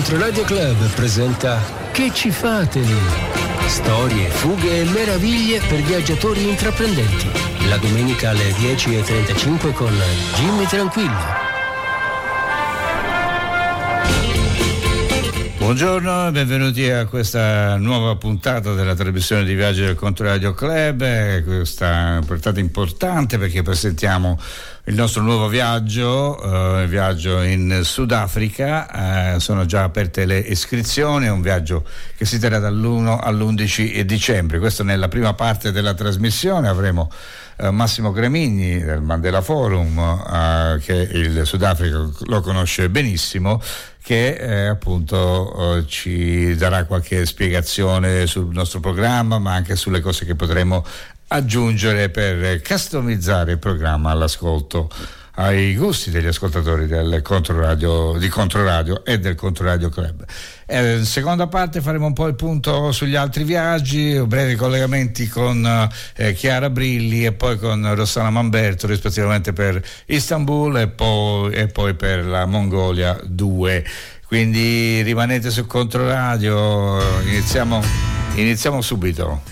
Controradio Club presenta Che ci fate lì? Storie, fughe e meraviglie per viaggiatori intraprendenti. La domenica alle 10:35 con Jimmy Tranquillo. Buongiorno e benvenuti a questa nuova puntata della trasmissione di viaggio del Controradio Club. Questa puntata importante perché presentiamo il nostro nuovo viaggio, il viaggio in Sudafrica. Sono già aperte le iscrizioni, è un viaggio che si terrà dall'1 all'11 dicembre. Questo nella prima parte della trasmissione. Avremo Massimo Gramigni del Mandela Forum, che il Sudafrica lo conosce benissimo, che appunto ci darà qualche spiegazione sul nostro programma, ma anche sulle cose che potremo aggiungere per customizzare il programma all'ascolto, ai gusti degli ascoltatori del Controradio, di Controradio e del Controradio Club. In seconda parte faremo un po' il punto sugli altri viaggi, brevi collegamenti con Chiara Brilli e poi con Rossana Mamberto, rispettivamente per Istanbul e poi per la Mongolia 2. Quindi rimanete su Controradio, iniziamo subito.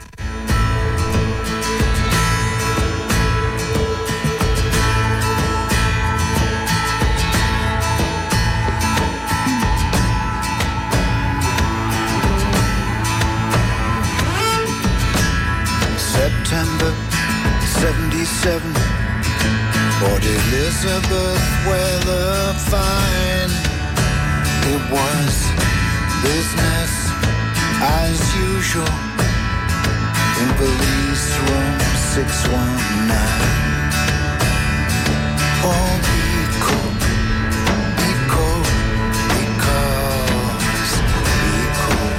September 77, Port Elizabeth weather fine. It was business as usual in police room 619. Oh, be cool, because be cool.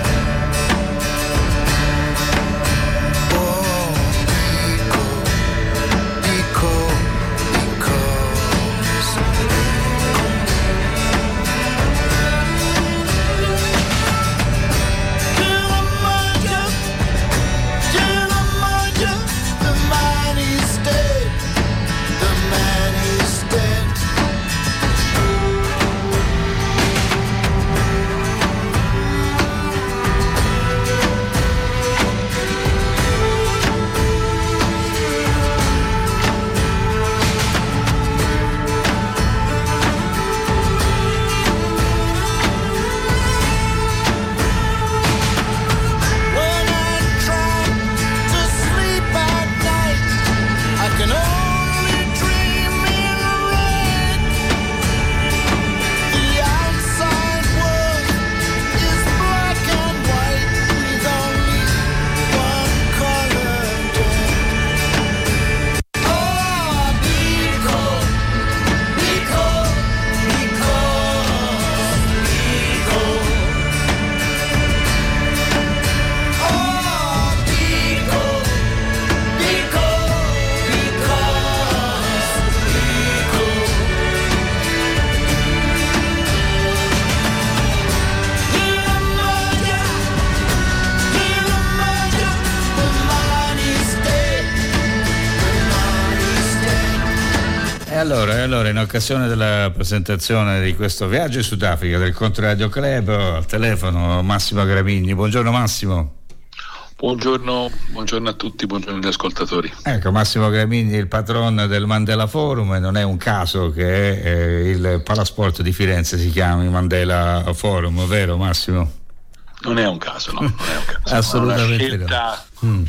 Allora, in occasione della presentazione di questo viaggio in Sudafrica del Controradio Club, al telefono Massimo Gramigni. Buongiorno Massimo. Buongiorno a tutti, buongiorno agli ascoltatori. Ecco, Massimo Gramigni, il patron del Mandela Forum, e non è un caso che il Palasport di Firenze si chiami Mandela Forum, vero Massimo? Non è un caso, no, non è un caso. Assolutamente. È una scelta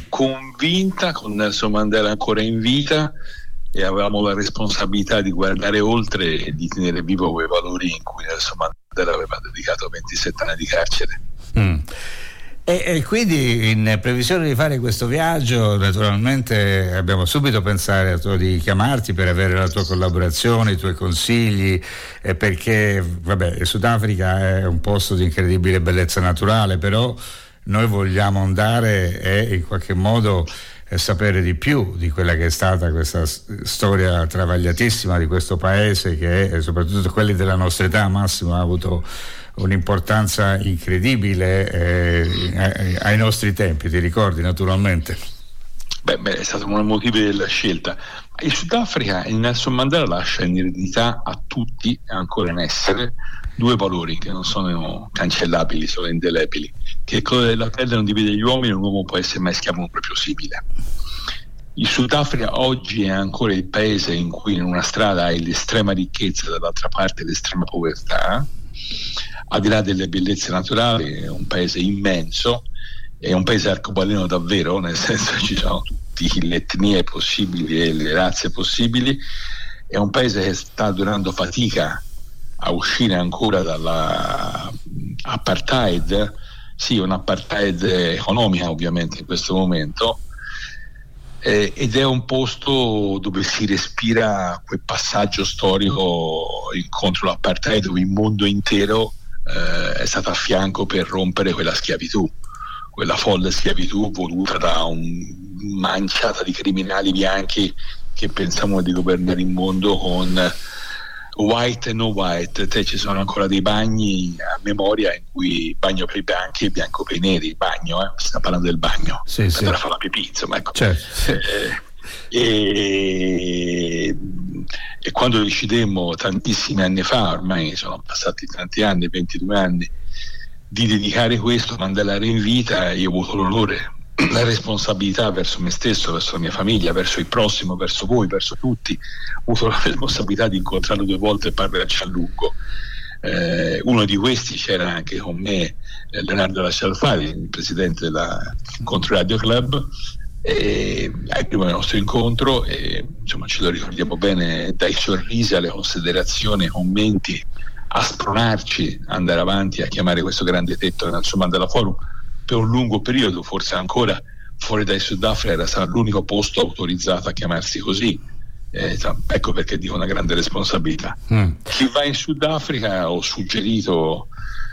convinta, con Nelson Mandela ancora in vita, e avevamo la responsabilità di guardare oltre e di tenere vivo quei valori in cui Nelson Mandela aveva dedicato 27 anni di carcere. E quindi, in previsione di fare questo viaggio, naturalmente abbiamo subito pensato di chiamarti per avere la tua collaborazione, i tuoi consigli, perché il Sudafrica è un posto di incredibile bellezza naturale, però noi vogliamo andare e in qualche modo sapere di più di quella che è stata questa storia travagliatissima di questo paese, che soprattutto quelli della nostra età, Massimo, ha avuto un'importanza incredibile ai nostri tempi, ti ricordi naturalmente? È stato uno dei motivi della scelta. Il Sudafrica, il Nelson Mandela lascia in eredità a tutti, è ancora in essere, due valori che non sono cancellabili, sono indelebili, che il colore della pelle non divide gli uomini, un uomo può essere mai schiavo di un proprio simile. Il Sudafrica oggi è ancora il paese in cui in una strada hai l'estrema ricchezza e dall'altra parte l'estrema povertà. Al di là delle bellezze naturali è un paese immenso, è un paese arcobaleno davvero, nel senso che ci sono tutte le etnie possibili e le razze possibili. È un paese che sta durando fatica a uscire ancora dalla apartheid, sì, un'apartheid economica ovviamente in questo momento, ed è un posto dove si respira quel passaggio storico contro l'apartheid, dove il mondo intero è stato a fianco per rompere quella schiavitù, quella folle schiavitù voluta da un manciata di criminali bianchi che pensavano di governare il mondo con white e no white. Ci sono ancora dei bagni a memoria in cui bagno per i bianchi e bianco per i neri, il bagno, si sta parlando del bagno, sì. per fare la pipì, insomma, ecco. Certo. E quando decidemmo tantissimi anni fa, ormai sono passati tanti anni, 22 anni, di dedicare questo, Mandela era in vita, io ho avuto l'onore, la responsabilità verso me stesso, verso la mia famiglia, verso il prossimo, verso voi, verso tutti. Ho avuto la responsabilità di incontrarlo 2 volte e parlarci a lungo. Uno di questi c'era anche con me Leonardo Lascialfari, il presidente della Controradio Club, al primo nostro incontro, e insomma ce lo ricordiamo bene, dai sorrisi alle considerazioni, ai commenti, a spronarci, andare avanti, a chiamare questo grande tetto Nelson Mandela Forum. Per un lungo periodo, forse ancora fuori dai Sudafrica, era stato l'unico posto autorizzato a chiamarsi così. Ecco perché dico una grande responsabilità. Chi va in Sudafrica, ho suggerito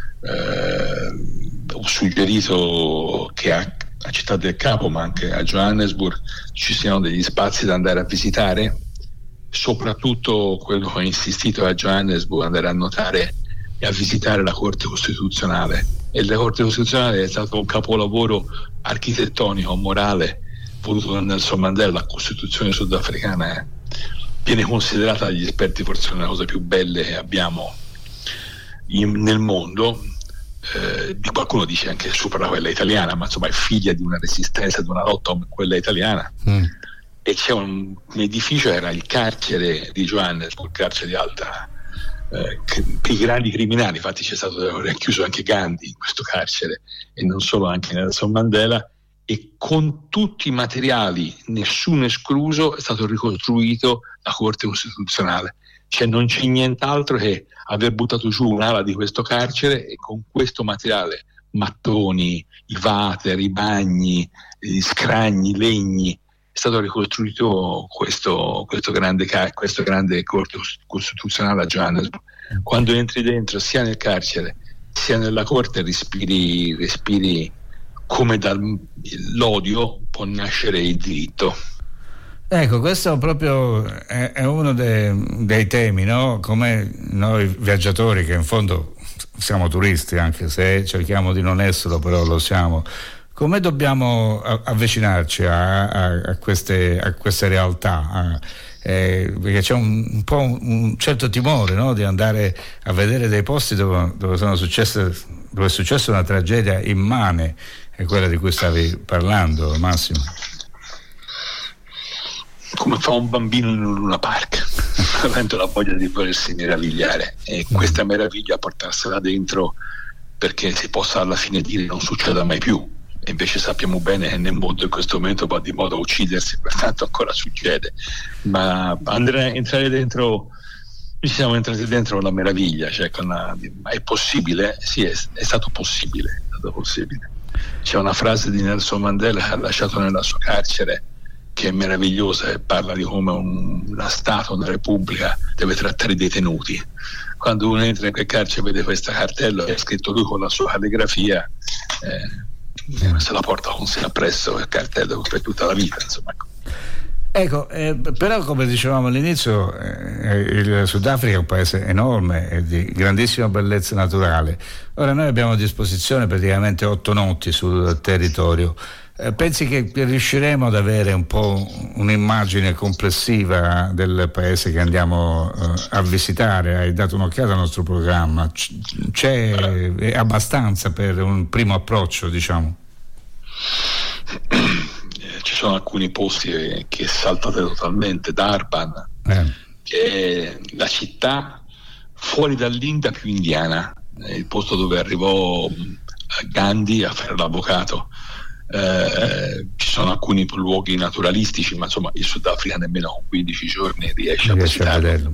che a Città del Capo, ma anche a Johannesburg, ci siano degli spazi da andare a visitare, soprattutto quello che ho insistito a Johannesburg, andare a notare e a visitare la Corte Costituzionale. E la Corte Costituzionale è stato un capolavoro architettonico, morale, voluto da Nelson Mandela. La Costituzione sudafricana viene considerata dagli esperti forse una delle cose più belle che abbiamo nel mondo. Qualcuno dice anche supera quella italiana, ma insomma è figlia di una resistenza, di una lotta come quella italiana. E c'è un edificio, era il carcere di Johannesburg, il carcere di alta, per i grandi criminali. Infatti c'è stato chiuso anche Gandhi in questo carcere, e non solo, anche Nelson Mandela, e con tutti i materiali, nessuno escluso, è stato ricostruito la Corte Costituzionale. Cioè non c'è nient'altro che aver buttato giù un'ala di questo carcere e con questo materiale, mattoni, i water, i bagni, gli scragni, i legni, è stato ricostruito questo grande Corte Costituzionale a Johannesburg. Quando entri dentro, sia nel carcere sia nella corte, respiri come dall'odio può nascere il diritto. Ecco, questo proprio è uno dei temi, no? Come noi viaggiatori, che in fondo siamo turisti, anche se cerchiamo di non esserlo, però lo siamo, come dobbiamo avvicinarci a queste realtà? Perché c'è un po' un certo timore, no? Di andare a vedere dei posti dove è successa una tragedia immane, è quella di cui stavi parlando, Massimo. Come fa un bambino in un Luna Park, avendo la voglia di volersi meravigliare, e questa meraviglia portarsela dentro perché si possa alla fine dire non succeda mai più. E invece sappiamo bene che nel mondo in questo momento va di moda uccidersi, pertanto ancora succede. Ma entrare dentro, ci siamo entrati dentro la meraviglia, cioè è possibile? Sì, è stato possibile. C'è una frase di Nelson Mandela che ha lasciato nella sua carcere, che è meravigliosa, e parla di come una Stato, una Repubblica deve trattare i detenuti. Quando uno entra in quel carcere e vede questa cartella, è scritto lui con la sua calligrafia, se la porta con sé appresso il cartello per tutta la vita, insomma. Ecco, però come dicevamo all'inizio, il Sudafrica è un paese enorme e di grandissima bellezza naturale. Ora noi abbiamo a disposizione praticamente 8 notti sul territorio. pensi che riusciremo ad avere un po' un'immagine complessiva del paese che andiamo a visitare? Hai dato un'occhiata al nostro programma, c'è abbastanza per un primo approccio, diciamo? Ci sono alcuni posti che saltate totalmente. Durban, che è la città fuori dall'India più indiana, il posto dove arrivò Gandhi a fare l'avvocato. Ci sono alcuni luoghi naturalistici, ma insomma il Sudafrica nemmeno con 15 giorni riesce a visitarlo.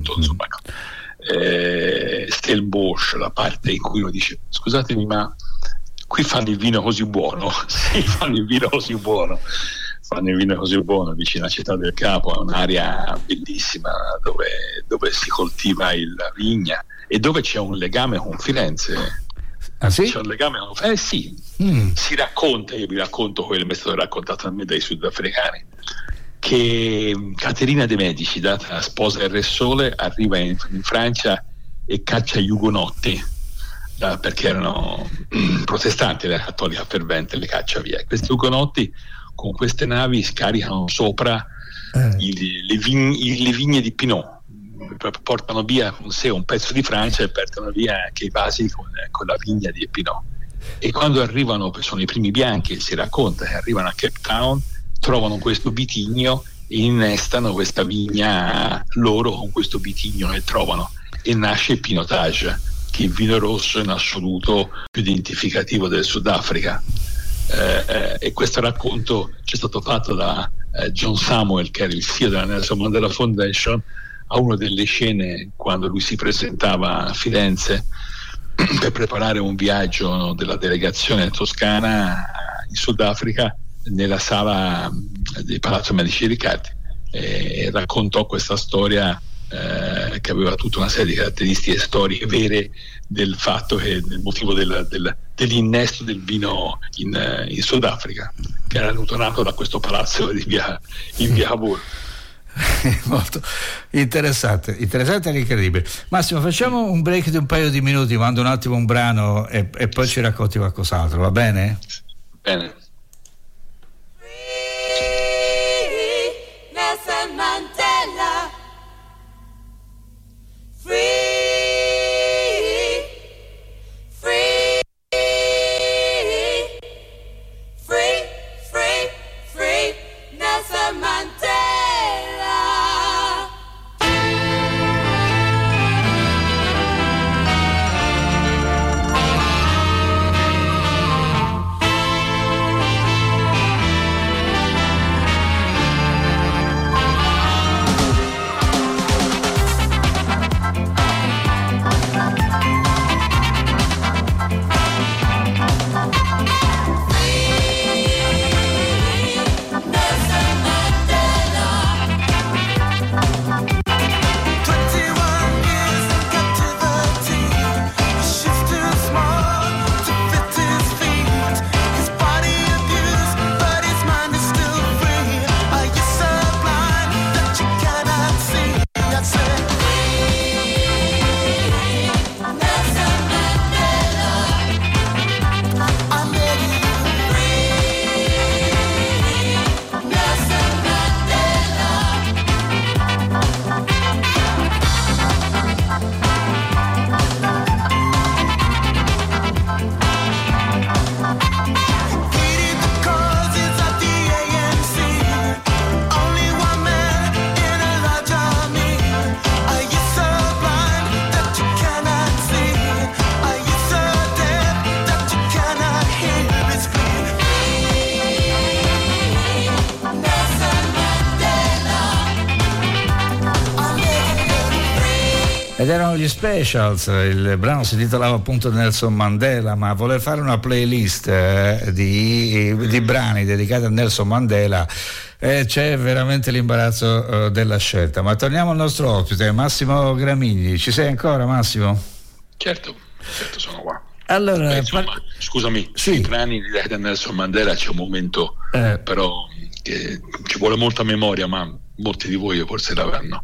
Stellenbosch, la parte in cui uno dice: scusatemi, ma qui fanno il vino così buono? Sì, fanno il vino così buono vicino alla città del Capo. È un'area bellissima dove si coltiva la vigna e dove c'è un legame con Firenze. Ah, sì? C'è un legame con sì. Si racconta, io vi racconto quello che mi è stato raccontato a me dai sudafricani, che Caterina de' Medici, data sposa del Re Sole, arriva in Francia e caccia gli ugonotti, perché erano protestanti, la cattolica fervente, le caccia via. E questi ugonotti con queste navi scaricano sopra le vigne di Pinot, portano via con sé un pezzo di Francia e portano via anche i vasi con la vigna di Pinot. E quando arrivano, sono i primi bianchi, si racconta che arrivano a Cape Town, trovano questo vitigno e innestano questa vigna loro con questo vitigno che trovano, e nasce il Pinotage, che è il vino rosso in assoluto più identificativo del Sudafrica. E questo racconto c'è stato fatto da John Samuel, che era il CEO della Nelson Mandela Foundation, a una delle scene quando lui si presentava a Firenze per preparare un viaggio della delegazione toscana in Sudafrica, nella sala del Palazzo Medici Riccardi, e raccontò questa storia che aveva tutta una serie di caratteristiche storiche vere, del fatto che il motivo dell'innesto del vino in Sudafrica, che era nato da questo palazzo in via Cavour. Molto interessante e incredibile. Massimo, facciamo un break di un paio di minuti, mando un attimo un brano e poi ci racconti qualcos'altro, va bene? Bene. Nelson Mandela. Free, free, free, free, free, Nelson Mandela. Ed erano gli Specials, il brano si titolava appunto Nelson Mandela, ma voler fare una playlist di brani dedicati a Nelson Mandela, c'è veramente l'imbarazzo della scelta. Ma torniamo al nostro ospite, Massimo Gramigli. Ci sei ancora, Massimo? Certo, sono qua. Allora, scusami, sì. I brani dedicati a Nelson Mandela c'è un momento però che ci vuole molta memoria, ma molti di voi forse l'avranno.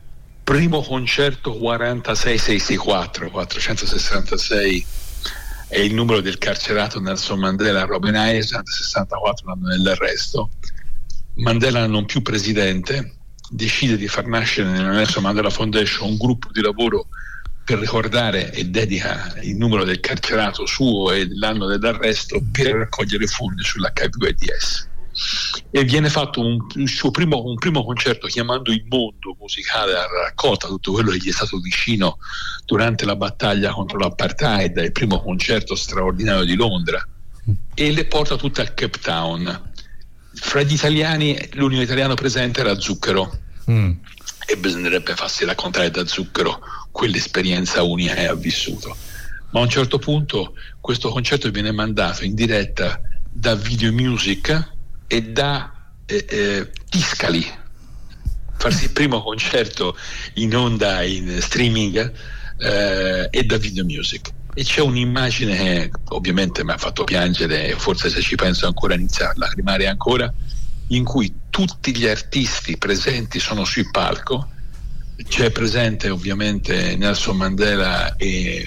Primo concerto 46664, 466 è il numero del carcerato Nelson Mandela a Robben Island, 64 l'anno dell'arresto. Mandela, non più presidente, decide di far nascere nella Nelson Mandela Foundation un gruppo di lavoro per ricordare, e dedica il numero del carcerato suo e l'anno dell'arresto per raccogliere fondi sull'HIV/AIDS. E viene fatto un primo concerto chiamando il mondo musicale a raccolta tutto quello che gli è stato vicino durante la battaglia contro l'apartheid, il primo concerto straordinario di Londra, e le porta tutte a Cape Town. Fra gli italiani l'unico italiano presente era Zucchero, e bisognerebbe farsi raccontare da Zucchero quell'esperienza unica che ha vissuto. Ma a un certo punto questo concerto viene mandato in diretta da Video Music e da Tiscali, farsi il primo concerto in onda in streaming, e da Video Music. E c'è un'immagine che ovviamente mi ha fatto piangere, e forse se ci penso ancora inizia a lacrimare ancora, in cui tutti gli artisti presenti sono sul palco. C'è presente ovviamente Nelson Mandela e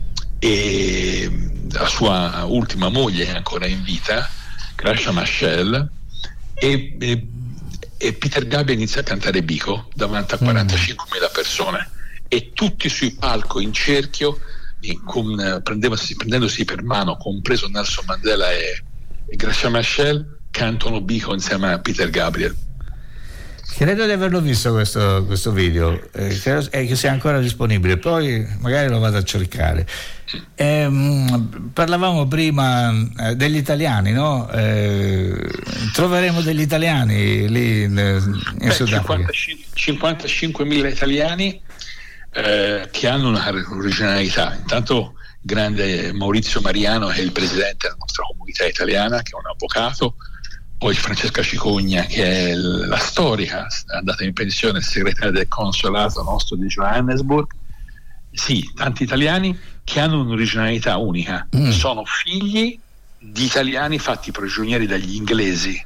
la sua ultima moglie che è ancora in vita, Gracia Machel, e Peter Gabriel inizia a cantare Biko davanti a 45.000 persone, e tutti sul palco in cerchio, prendendosi per mano, compreso Nelson Mandela e Gracia Machel, cantano Biko insieme a Peter Gabriel. Credo di averlo visto questo video, credo che sia ancora disponibile, poi magari lo vado a cercare. Parlavamo prima degli italiani, no? Troveremo degli italiani lì in Sudafrica. 55.000 italiani che hanno una originalità. Intanto grande Maurizio Mariano, che è il presidente della nostra comunità italiana, che è un avvocato. Poi Francesca Cicogna, che è la storica, andata in pensione, segretaria del consolato nostro di Johannesburg. Sì, tanti italiani che hanno un'originalità unica, sono figli di italiani fatti prigionieri dagli inglesi,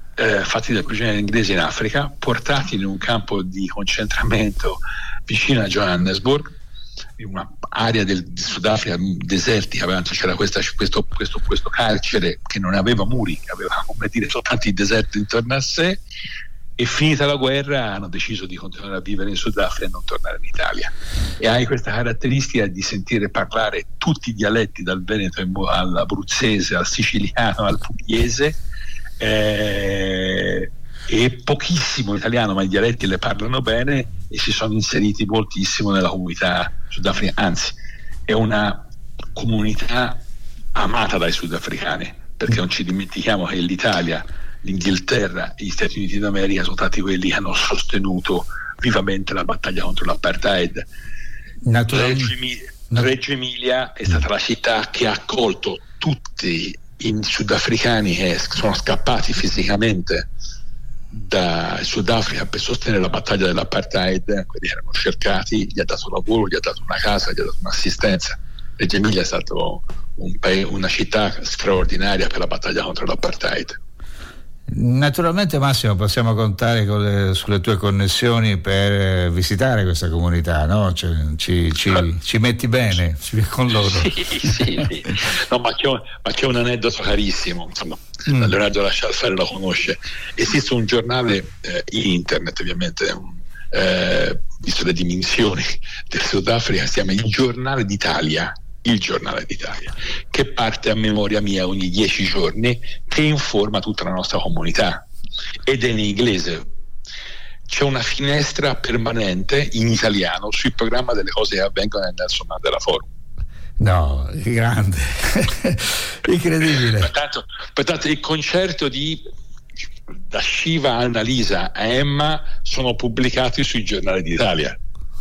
in Africa, portati in un campo di concentramento vicino a Johannesburg, in un'area del Sudafrica desertica. C'era questo carcere che non aveva muri, aveva, come dire, soltanto il deserto intorno a sé, e finita la guerra hanno deciso di continuare a vivere in Sudafrica e non tornare in Italia. E hai questa caratteristica di sentire parlare tutti i dialetti, dal Veneto all'abruzzese, al siciliano, al pugliese, e pochissimo italiano, ma i dialetti le parlano bene, e si sono inseriti moltissimo nella comunità sudafricana. Anzi, è una comunità amata dai sudafricani, perché non ci dimentichiamo che l'Italia, l'Inghilterra e gli Stati Uniti d'America sono stati quelli che hanno sostenuto vivamente la battaglia contro l'apartheid. Reggio Emilia è stata la città che ha accolto tutti i sudafricani che sono scappati fisicamente da Sudafrica per sostenere la battaglia dell'apartheid. Quelli erano cercati, gli ha dato lavoro, gli ha dato una casa, gli ha dato un'assistenza. Reggio Emilia è stato una città straordinaria per la battaglia contro l'apartheid. Naturalmente, Massimo, possiamo contare sulle tue connessioni per visitare questa comunità, no? Cioè, ci metti bene con loro. Sì. No, ma c'è un aneddoto carissimo, insomma, Leonardo Lascialfare lo conosce. Esiste un giornale in internet, ovviamente, visto le dimensioni del Sudafrica, si chiama Il Giornale d'Italia, che parte a memoria mia ogni 10 giorni, che informa tutta la nostra comunità, ed è in inglese. C'è una finestra permanente in italiano sul programma delle cose che avvengono nel Nelson Mandela Forum. No, grande. Incredibile. Pertanto il concerto da Shiva a Annalisa a Emma sono pubblicati sui giornali d'Italia.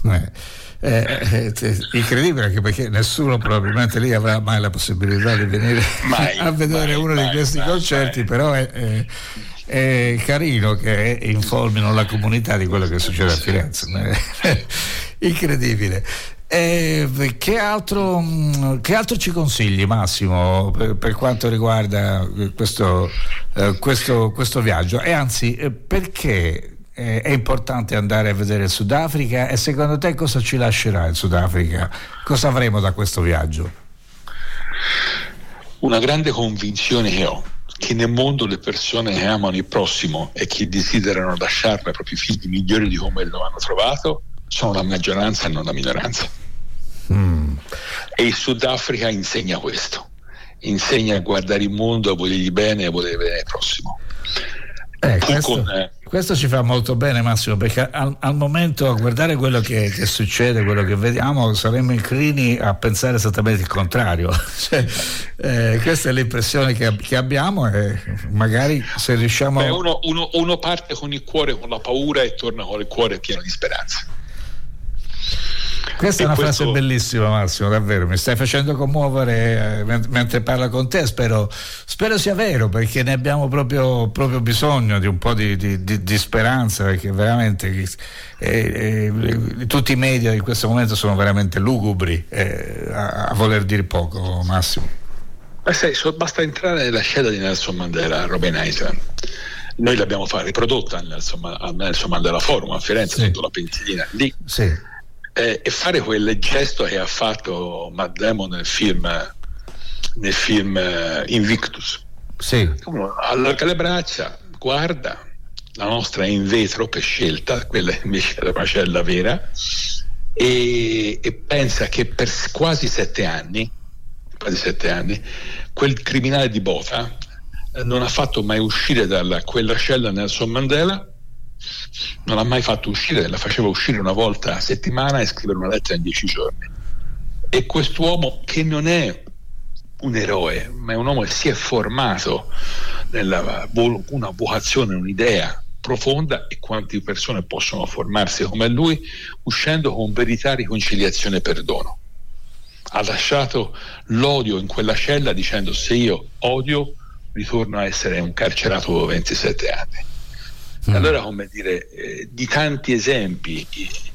Incredibile, anche perché nessuno probabilmente lì avrà mai la possibilità di venire a vedere uno di questi concerti, però è carino che informino la comunità di quello che succede a Firenze. Incredibile. Che altro ci consigli, Massimo, per quanto riguarda questo viaggio? E anzi, perché è importante andare a vedere il Sudafrica, e secondo te cosa ci lascerà il Sudafrica? Cosa avremo da questo viaggio? Una grande convinzione che ho, che nel mondo le persone che amano il prossimo e che desiderano lasciarle ai propri figli migliori di come lo hanno trovato sono la maggioranza e non la minoranza. E il Sudafrica insegna questo, insegna a guardare il mondo, a volergli bene e a volere bene il prossimo. Questo ci fa molto bene, Massimo, perché al momento, a guardare quello che succede, quello che vediamo, saremmo inclini a pensare esattamente il contrario. Questa è l'impressione che abbiamo, e magari se riusciamo... Uno parte con il cuore, con la paura, e torna con il cuore pieno di speranza. Questa è una frase bellissima, Massimo, davvero, mi stai facendo commuovere mentre parla con te. Spero sia vero, perché ne abbiamo proprio bisogno di un po' di speranza, perché veramente tutti i media in questo momento sono veramente lugubri, a voler dire poco, Massimo. Basta entrare nella scena di Nelson Mandela, Robben Island. Noi l'abbiamo riprodotta al Nelson Mandela Forum a Firenze, sotto la pensilina lì. Sì. E fare quel gesto che ha fatto Matt Damon nel film Invictus. Sì. Uno allarga le braccia, guarda, la nostra è in vetro per scelta, quella invece è la macella vera, e pensa che per quasi 7 anni quel criminale di Botha non ha fatto mai uscire da quella cella Nelson Mandela. Non l'ha mai fatto uscire, la faceva uscire una volta a settimana e scrivere una lettera in 10 giorni. E quest'uomo, che non è un eroe, ma è un uomo che si è formato nella una vocazione, un'idea profonda, e quante persone possono formarsi come lui uscendo con verità, riconciliazione e perdono. Ha lasciato l'odio in quella cella dicendo: se io odio ritorno a essere un carcerato dopo 27 anni. Allora, come dire, di tanti esempi,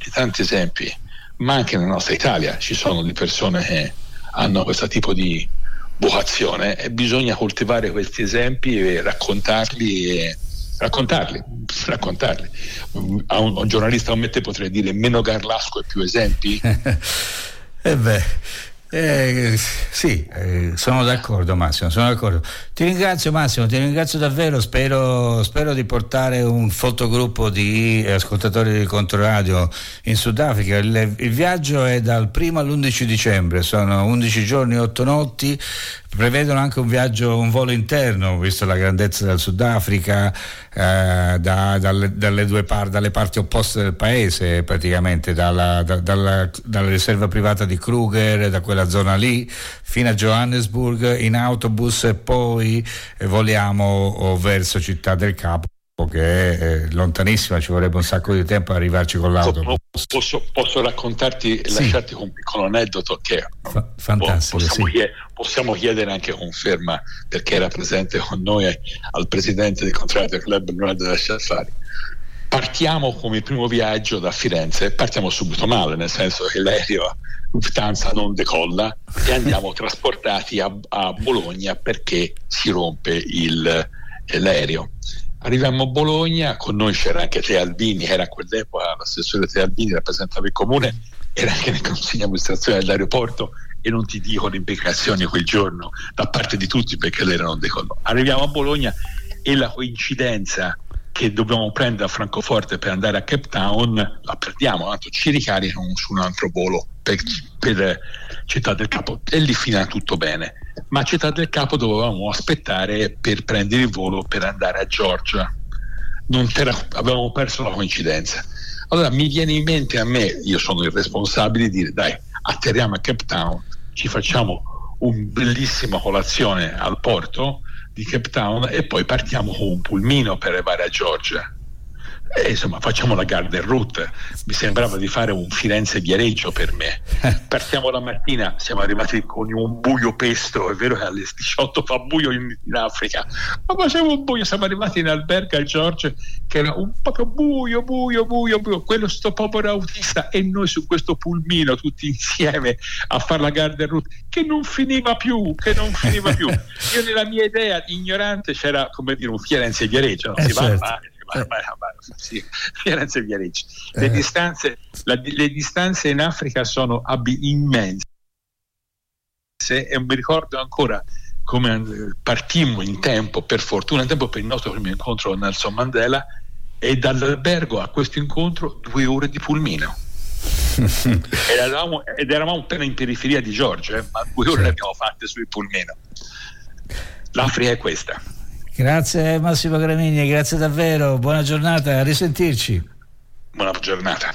ma anche nella nostra Italia ci sono di persone che hanno questo tipo di vocazione, e bisogna coltivare questi esempi e raccontarli. A un giornalista come te potrei dire: meno Garlasco e più esempi. Sì, sono d'accordo, Massimo, sono d'accordo. Ti ringrazio, Massimo, ti ringrazio davvero. Spero di portare un fotogruppo di ascoltatori di Controradio in Sudafrica. Il viaggio è dal 1 all'11 dicembre, sono 11 giorni, 8 notti. Prevedono anche un volo interno, visto la grandezza del Sudafrica, dalle parti opposte del paese, praticamente dalla riserva privata di Kruger, da quella zona lì fino a Johannesburg in autobus, e poi voliamo verso Città del Capo, che è lontanissima, ci vorrebbe un sacco di tempo ad arrivarci con l'autobus. Posso raccontarti, sì, lasciarti con un piccolo aneddoto che fantastico. Possiamo chiedere anche conferma, perché era presente con noi al presidente del Controradio Club, Ronaldo Lasciaffari. Partiamo come il primo viaggio da Firenze, partiamo subito male, nel senso che l'aereo Lufthansa non decolla e andiamo trasportati a Bologna perché si rompe l'aereo. Arriviamo a Bologna, con noi c'era anche Teo Albini, era a quell'epoca l'assessore Teo Albini, rappresentava il comune, era anche nel consiglio di amministrazione dell'aeroporto, e non ti dico le implicazioni quel giorno da parte di tutti, perché l'aereo non decollò. Arriviamo a Bologna e la coincidenza che dobbiamo prendere a Francoforte per andare a Cape Town la perdiamo, tanto ci ricaricano su un altro volo per Città del Capo, e lì finiva tutto bene. Ma a Città del Capo dovevamo aspettare per prendere il volo per andare a Georgia. Avevamo perso la coincidenza. Allora mi viene in mente, a me, io sono il responsabile, di dire: dai, atterriamo a Cape Town, ci facciamo un bellissima colazione al porto di Cape Town e poi partiamo con un pulmino per arrivare a Georgia. E insomma, facciamo la Garden Route. Mi sembrava di fare un Firenze-Viareggio per me. Partiamo la mattina, siamo arrivati con un buio pesto. È vero che alle 18 fa buio in Africa, ma faceva un buio. Siamo arrivati in albergo a Georgia, che era un proprio buio. Quello sto povero autista, e noi su questo pulmino tutti insieme a fare la Garden Route, che non finiva più. Io, nella mia idea ignorante, c'era, come dire, un Firenze-Viareggio, non si va a fare. Sì, Firenze e Viareggio. Le distanze in Africa sono immense. e mi ricordo ancora come partimmo in tempo, per fortuna in tempo, per il nostro primo incontro con Nelson Mandela, e dall'albergo a questo incontro 2 ore di pulmino. ed eravamo appena in periferia di Georgia, ma 2 ore le abbiamo fatte sul pulmino. L'Africa è questa. Grazie Massimo Gramigni, grazie davvero, buona giornata, a risentirci. Buona giornata.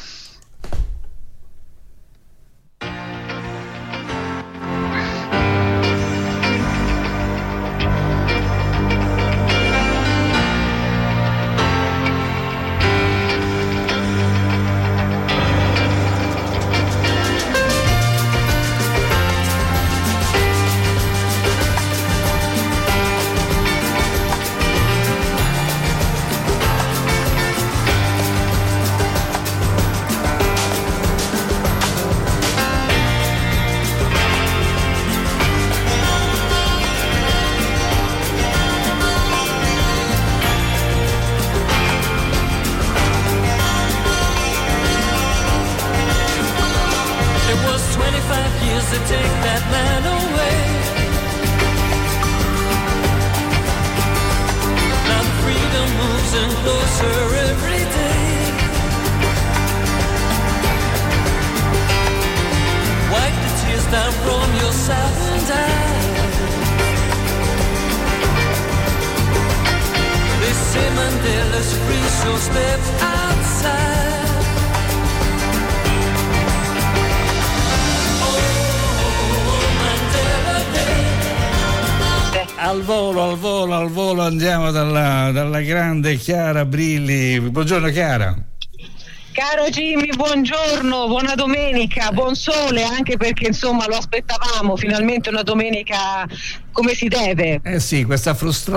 Al volo andiamo dalla grande Chiara Brilli. Buongiorno Chiara. Caro Jimmy, buongiorno, buona domenica, buon sole, anche perché insomma lo aspettavamo, finalmente una domenica come si deve. Sì, questa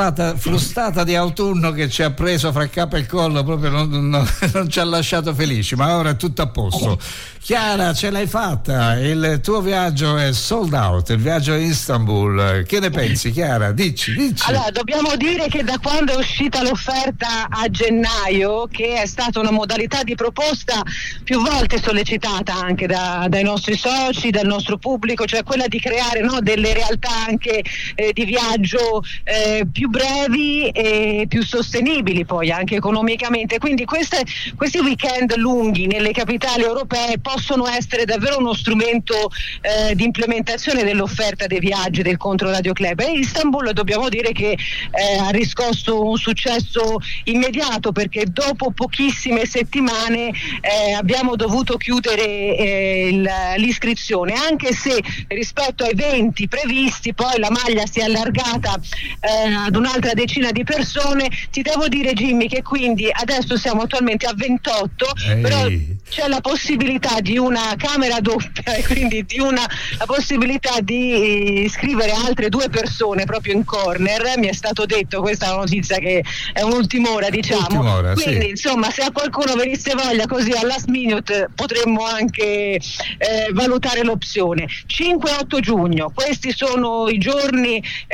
frustata di autunno che ci ha preso fra capo e collo proprio non ci ha lasciato felici, ma ora è tutto a posto. Chiara, ce l'hai fatta, il tuo viaggio è sold out, il viaggio a Istanbul, che ne pensi Chiara? Dici. Allora, dobbiamo dire che da quando è uscita l'offerta a gennaio, che è stata una modalità di proposta più volte sollecitata anche dai nostri soci, dal nostro pubblico, cioè quella di creare delle realtà anche di viaggio più brevi e più sostenibili poi anche economicamente, quindi questi weekend lunghi nelle capitali europee possono essere davvero uno strumento di implementazione dell'offerta dei viaggi del Controradio Club, e Istanbul dobbiamo dire che ha riscosso un successo immediato, perché dopo pochissime settimane abbiamo dovuto chiudere l'iscrizione, anche se rispetto ai 20 previsti poi la maglia si è allargata ad un'altra decina di persone. Ti devo dire Jimmy che quindi adesso siamo attualmente a 28, però c'è la possibilità di una camera doppia e quindi la possibilità di iscrivere altre 2 persone proprio in corner. Mi è stato detto, questa è una notizia che è un'ultima ora, diciamo, quindi sì. Insomma, se a qualcuno venisse voglia così al last minute potremmo anche valutare l'opzione. 5-8 giugno, questi sono i giorni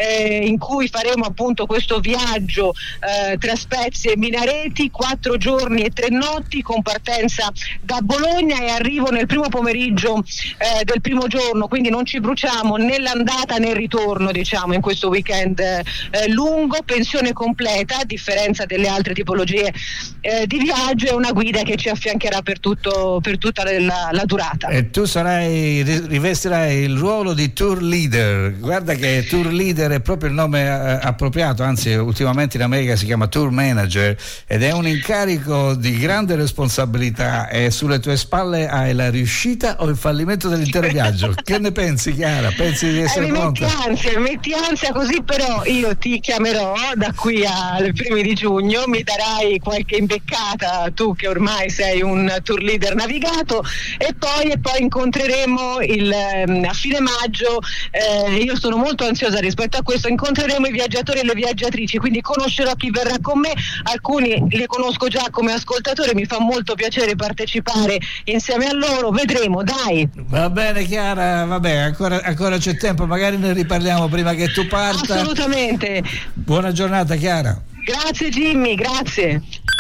in cui faremo appunto questo viaggio tra Spezia e Minareti, 4 giorni e 3 notti con partenza da Bologna e arrivo nel primo pomeriggio del primo giorno, quindi non ci bruciamo né l'andata né il ritorno, diciamo, in questo weekend lungo, pensione completa, a differenza delle altre tipologie di viaggio, e una guida che ci affiancherà per tutta la durata. E tu rivestirai il ruolo di tour leader. Guarda che tour leader è proprio il nome appropriato, anzi ultimamente in America si chiama tour manager, ed è un incarico di grande responsabilità. E sulle tue spalle hai la riuscita o il fallimento dell'intero viaggio. Che ne pensi Chiara? Pensi di essere pronta? Metti ansia così, però io ti chiamerò da qui ai primi di giugno, mi darai qualche imbeccata, tu che ormai sei un tour leader navigato, e poi incontreremo a fine maggio, io sono molto ansiosa rispetto a questo, incontreremo i viaggiatori e le viaggiatrici, quindi conoscerò chi verrà con me, alcuni li conosco già come ascoltatori, mi fa molto piacere partecipare insieme a loro, vedremo, dai. Va bene Chiara, vabbè, ancora c'è tempo, magari ne riparliamo prima che tu parta. Assolutamente. Buona giornata Chiara. Grazie Jimmy, grazie.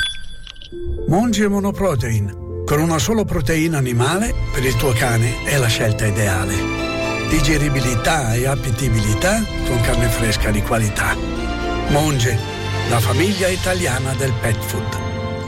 Monge Monoprotein, con una sola proteina animale per il tuo cane è la scelta ideale. digeribilità e appetibilità con carne fresca di qualità. Monge, la famiglia italiana del pet food.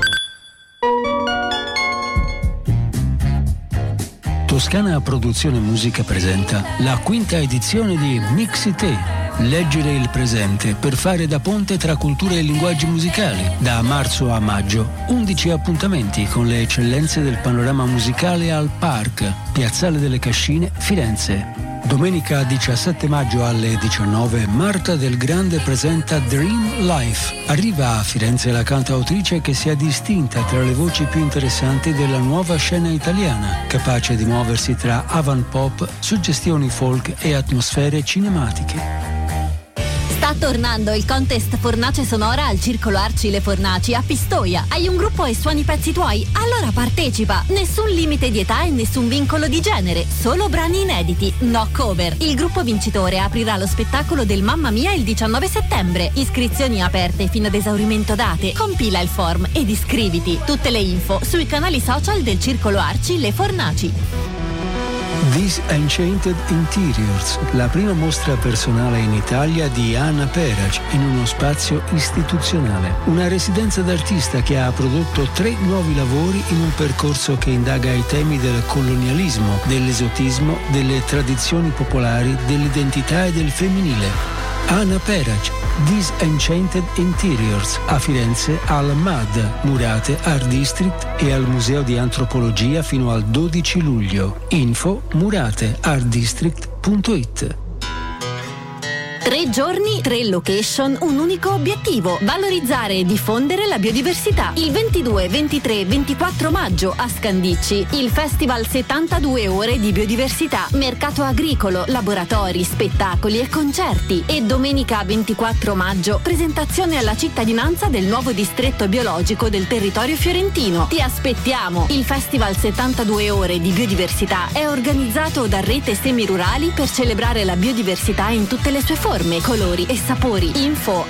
Toscana Produzione Musica presenta la quinta edizione di Mixite. Leggere il presente per fare da ponte tra cultura e linguaggi musicali. Da marzo a maggio, 11 appuntamenti con le eccellenze del panorama musicale al Park, Piazzale delle Cascine, Firenze. Domenica 17 maggio alle 19, Marta Del Grande presenta Dream Life. Arriva a Firenze la cantautrice che si è distinta tra le voci più interessanti della nuova scena italiana, capace di muoversi tra avant pop, suggestioni folk e atmosfere cinematiche. Sta tornando il contest Fornace Sonora al Circolo Arci Le Fornaci a Pistoia. Hai un gruppo e suoni i pezzi tuoi? Allora partecipa! Nessun limite di età e nessun vincolo di genere, solo brani inediti, no cover. Il gruppo vincitore aprirà lo spettacolo del Mamma Mia il 19 settembre. Iscrizioni aperte fino ad esaurimento date. Compila il form ed iscriviti. Tutte le info sui canali social del Circolo Arci Le Fornaci. These Enchanted Interiors, la prima mostra personale in Italia di Anna Perac in uno spazio istituzionale. Una residenza d'artista che ha prodotto 3 nuovi lavori in un percorso che indaga i temi del colonialismo, dell'esotismo, delle tradizioni popolari, dell'identità e del femminile. Anna Perac, These Enchanted Interiors, a Firenze al MAD, Murate Art District e al Museo di Antropologia fino al 12 luglio. Info murateartdistrict.it. 3 giorni, 3 location, un unico obiettivo: valorizzare e diffondere la biodiversità. Il 22, 23 e 24 maggio a Scandicci, il Festival 72 ore di biodiversità, mercato agricolo, laboratori, spettacoli e concerti. E domenica 24 maggio, presentazione alla cittadinanza del nuovo distretto biologico del territorio fiorentino. Ti aspettiamo! Il Festival 72 ore di biodiversità è organizzato da Rete Semirurali per celebrare la biodiversità in tutte le sue forme, colori e sapori. Info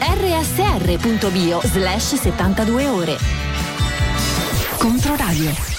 rsr.bio/72 ore. Controradio.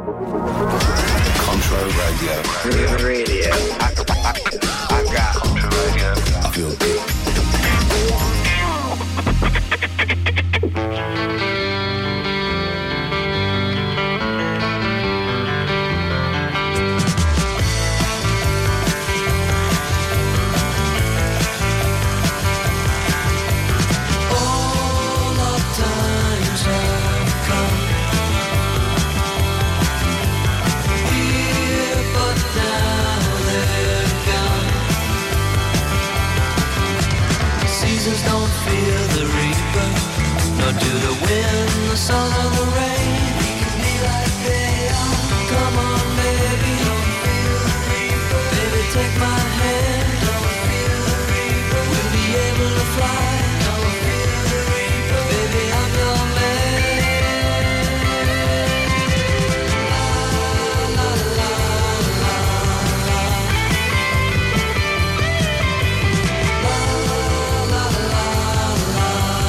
Contra Radio. I got Contra Radio. I feel good. Do the wind, the sun, or the rain, we can be like they are. Come on, baby, don't feel the reaper. Baby, take my hand, don't feel the reaper. We'll be able to fly, don't feel the reaper. Baby, I'm your man. La la la la la. La la la la.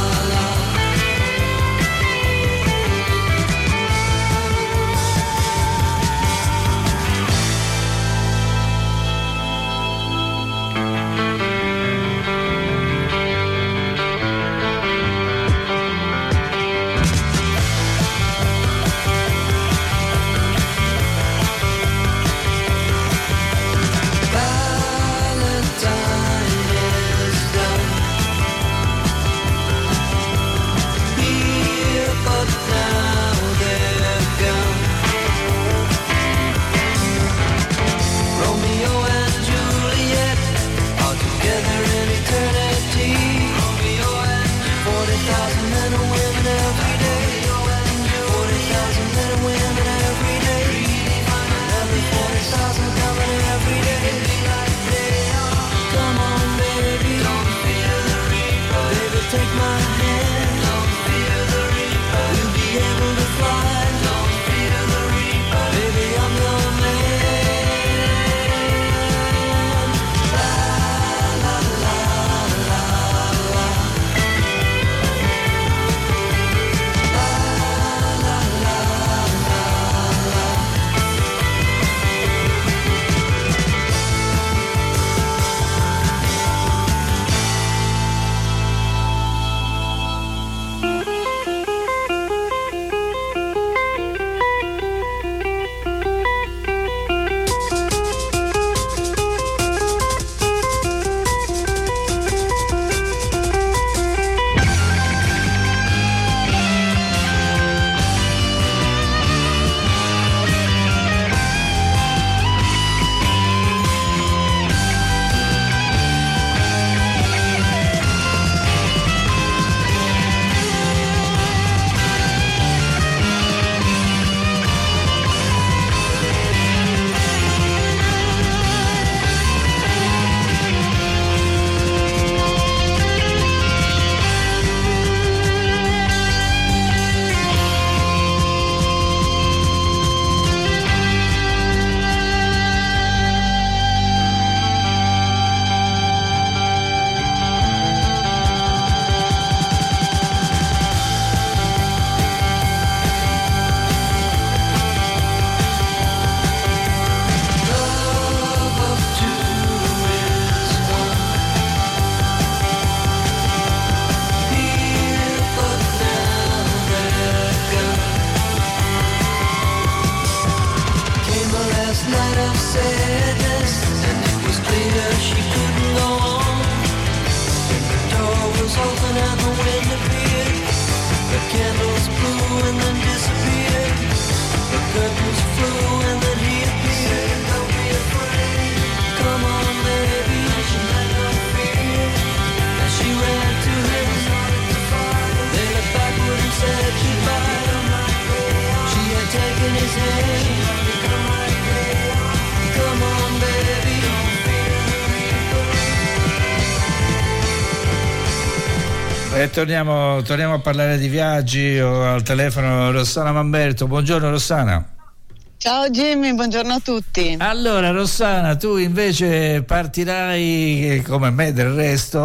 E torniamo a parlare di viaggi. Ho al telefono Rossana Mamberto. Buongiorno Rossana. Ciao Jimmy, buongiorno a tutti. Allora Rossana, tu invece partirai come me del resto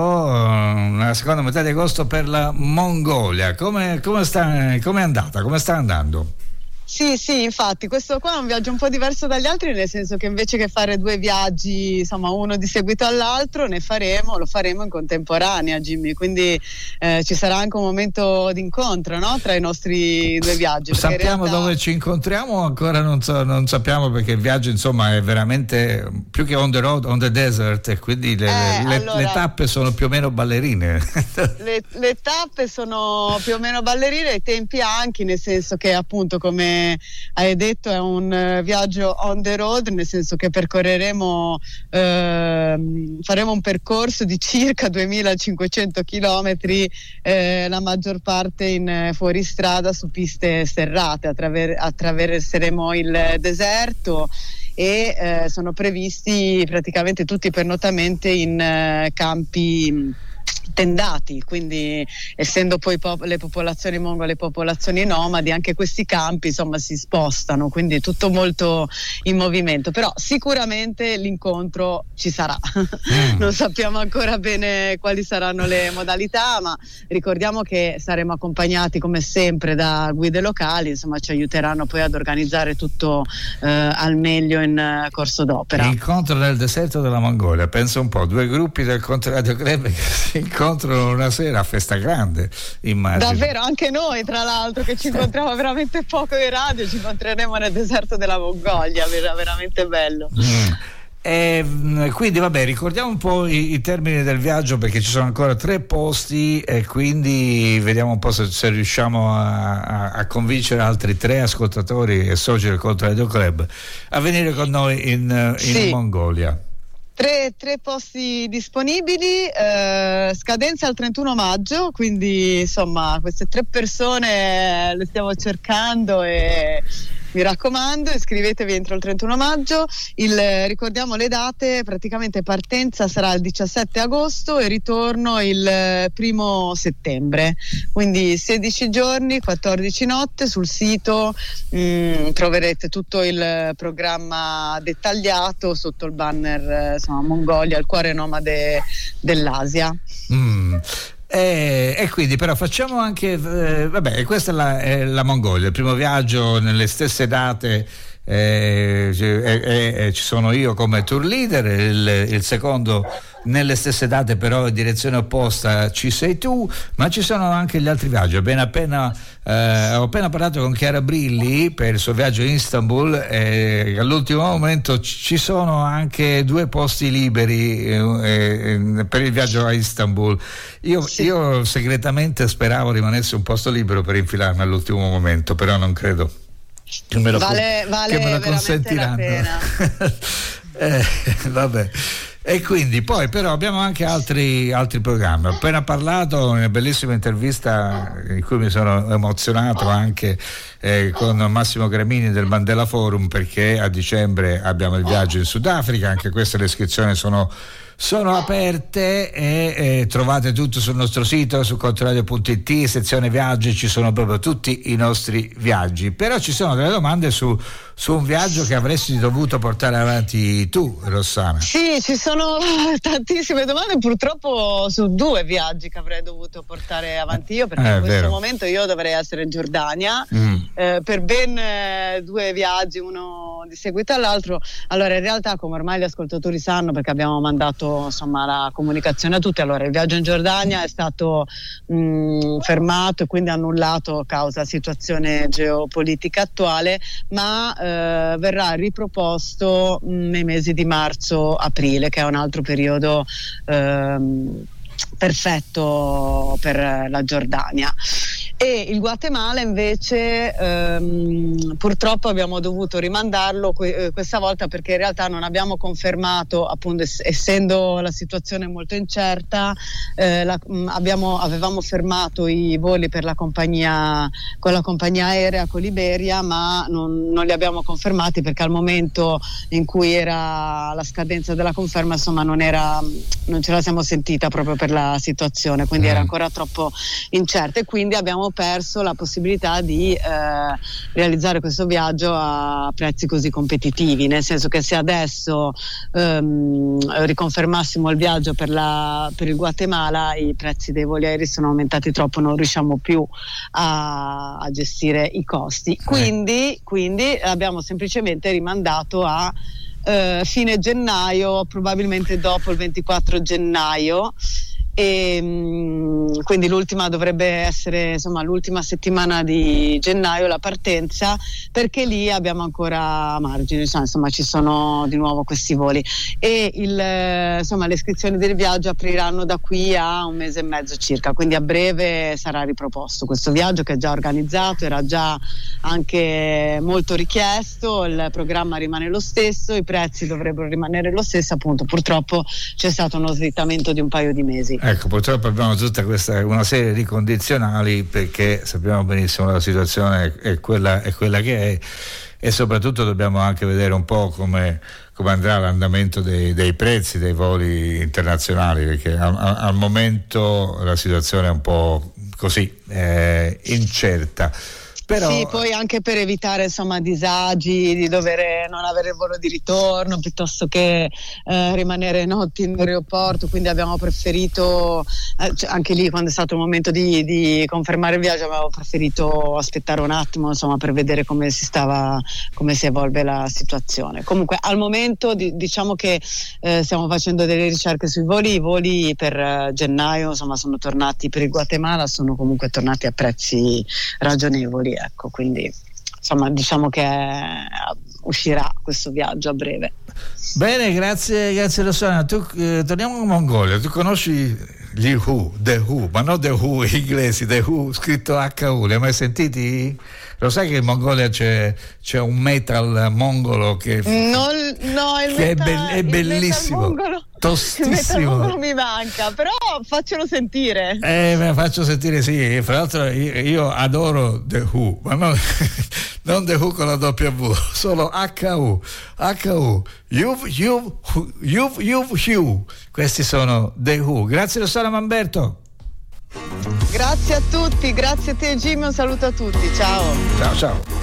nella seconda metà di agosto per la Mongolia. Come è andata? Come sta andando? Sì, infatti questo qua è un viaggio un po' diverso dagli altri, nel senso che invece che fare 2 viaggi, insomma uno di seguito all'altro, lo faremo in contemporanea, Jimmy, quindi ci sarà anche un momento di incontro, no? Tra i nostri 2 viaggi. Sappiamo dove ci incontriamo? Ancora non sappiamo, perché il viaggio insomma è veramente più che on the road, on the desert, e quindi le tappe sono più o meno ballerine. Le tappe sono più o meno ballerine, i tempi anche, nel senso che appunto, come hai detto, è un viaggio on the road, nel senso che percorreremo, faremo un percorso di circa 2500 chilometri, la maggior parte in fuoristrada su piste sterrate, attraverseremo il deserto e sono previsti praticamente tutti i pernottamenti in campi tendati, quindi essendo poi le popolazioni mongole popolazioni nomadi, anche questi campi insomma si spostano, quindi tutto molto in movimento, però sicuramente l'incontro ci sarà. Non sappiamo ancora bene quali saranno le modalità, ma ricordiamo che saremo accompagnati come sempre da guide locali, insomma ci aiuteranno poi ad organizzare tutto al meglio in corso d'opera. Incontro nel deserto della Mongolia, penso un po', 2 gruppi del Contrario Club che si incontrano una sera a Festa Grande, immagino. Davvero, anche noi tra l'altro che ci incontriamo veramente poco in radio, ci incontreremo nel deserto della Mongolia, veramente bello. Quindi vabbè, ricordiamo un po' i termini del viaggio, perché ci sono ancora 3 posti e quindi vediamo un po' se riusciamo a convincere altri 3 ascoltatori e soci del Contrario Club a venire con noi in Mongolia. 3 posti disponibili, scadenza al 31 maggio, quindi insomma queste 3 persone le stiamo cercando e mi raccomando iscrivetevi entro il 31 maggio. Ricordiamo le date: praticamente partenza sarà il 17 agosto e ritorno il 1 settembre, quindi 16 giorni, 14 notte. Sul sito troverete tutto il programma dettagliato sotto il banner Mongolia, il cuore nomade dell'Asia. E quindi però facciamo anche questa è la Mongolia, il primo viaggio nelle stesse date. Ci sono io come tour leader, il secondo nelle stesse date però in direzione opposta ci sei tu, ma ci sono anche gli altri viaggi. Ho appena parlato con Chiara Brilli per il suo viaggio in Istanbul e all'ultimo momento ci sono anche 2 posti liberi per il viaggio a Istanbul. Io segretamente speravo rimanesse un posto libero per infilarmi all'ultimo momento, però non credo che me lo consentiranno. Vabbè. E quindi poi però abbiamo anche altri programmi. Ho appena parlato in una bellissima intervista in cui mi sono emozionato anche con Massimo Gramini del Mandela Forum, perché a dicembre abbiamo il viaggio in Sudafrica. Anche queste le iscrizioni sono aperte e trovate tutto sul nostro sito, su Controradio.it, sezione viaggi, ci sono proprio tutti i nostri viaggi. Però ci sono delle domande su un viaggio che avresti dovuto portare avanti tu, Rossana. Sì, ci sono tantissime domande, purtroppo su 2 viaggi che avrei dovuto portare avanti io, perché in questo momento io dovrei essere in Giordania per ben 2 viaggi, uno di seguito all'altro. Allora, in realtà, come ormai gli ascoltatori sanno, perché abbiamo mandato insomma la comunicazione a tutti, allora il viaggio in Giordania è stato fermato e quindi annullato a causa situazione geopolitica attuale, ma verrà riproposto nei mesi di marzo-aprile, che è un altro periodo perfetto per la Giordania. E il Guatemala invece purtroppo abbiamo dovuto rimandarlo questa volta, perché in realtà non abbiamo confermato, appunto essendo la situazione molto incerta, avevamo fermato i voli per la compagnia, con la compagnia aerea, con l'Iberia, ma non li abbiamo confermati perché al momento in cui era la scadenza della conferma insomma non ce la siamo sentita proprio per la situazione, quindi era ancora troppo incerta, e quindi abbiamo abbiamo perso la possibilità di realizzare questo viaggio a prezzi così competitivi, nel senso che se adesso riconfermassimo il viaggio per il Guatemala, i prezzi dei voli aerei sono aumentati troppo, non riusciamo più a gestire i costi, quindi abbiamo semplicemente rimandato a fine gennaio, probabilmente dopo il 24 gennaio, e quindi l'ultima dovrebbe essere, insomma, l'ultima settimana di gennaio la partenza, perché lì abbiamo ancora margini, insomma ci sono di nuovo questi voli, e le iscrizioni del viaggio apriranno da qui a un mese e mezzo circa, quindi a breve sarà riproposto questo viaggio, che è già organizzato, era già anche molto richiesto, il programma rimane lo stesso, i prezzi dovrebbero rimanere lo stesso, appunto purtroppo c'è stato uno slittamento di un paio di mesi. Ecco, purtroppo abbiamo tutta una serie di condizionali, perché sappiamo benissimo la situazione è quella che è, e soprattutto dobbiamo anche vedere un po' come andrà l'andamento dei prezzi dei voli internazionali, perché al momento la situazione è un po' così incerta. Però... Sì, poi anche per evitare disagi di dover non avere il volo di ritorno piuttosto che rimanere notti in aeroporto, quindi abbiamo preferito anche lì, quando è stato il momento di confermare il viaggio, avevo preferito aspettare un attimo, per vedere come si evolve la situazione. Comunque al momento diciamo che stiamo facendo delle ricerche sui voli. I voli per gennaio sono tornati, per il Guatemala sono comunque tornati a prezzi ragionevoli, ecco, quindi diciamo che uscirà questo viaggio a breve. Bene, grazie Rossana. Torniamo in Mongolia. Tu conosci gli Who, The Who, ma non The Who inglesi, The Who scritto HU, li hai mai sentiti? Lo sai che in Mongolia c'è un metal mongolo che è bellissimo, tostissimo. Il metal mongolo mi manca, però faccelo sentire. Me la faccio sentire, sì. Fra l'altro io adoro The Who, ma non The Who con la W, solo HU. You've. Questi sono The Who. Grazie Rossana Mamberto. Grazie a tutti, grazie a te Jimmy, un saluto a tutti, ciao. Ciao.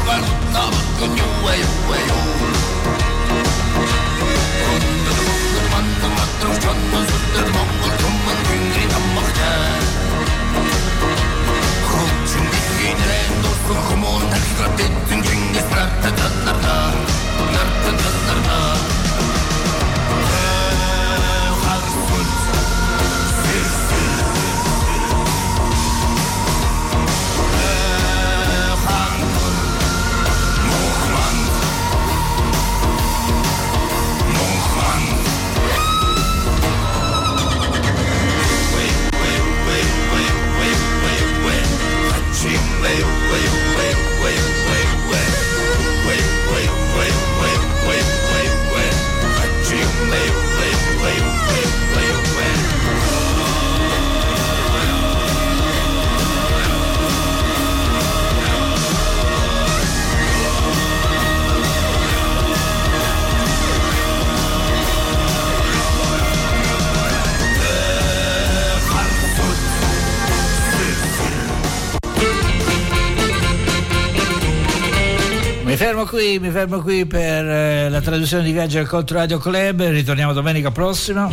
Mi fermo qui per la trasmissione di Viaggio al Controradio Club. Ritorniamo domenica prossima.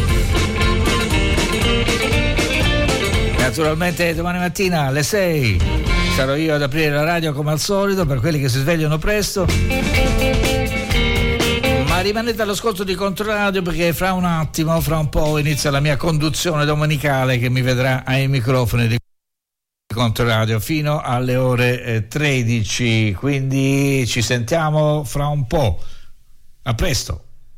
Naturalmente domani mattina alle 6 sarò io ad aprire la radio come al solito per quelli che si svegliano presto. Ma rimanete all'ascolto di Controradio perché fra un po' inizia la mia conduzione domenicale che mi vedrà ai microfoni di Controradio fino alle ore 13, quindi ci sentiamo fra un po'. A presto.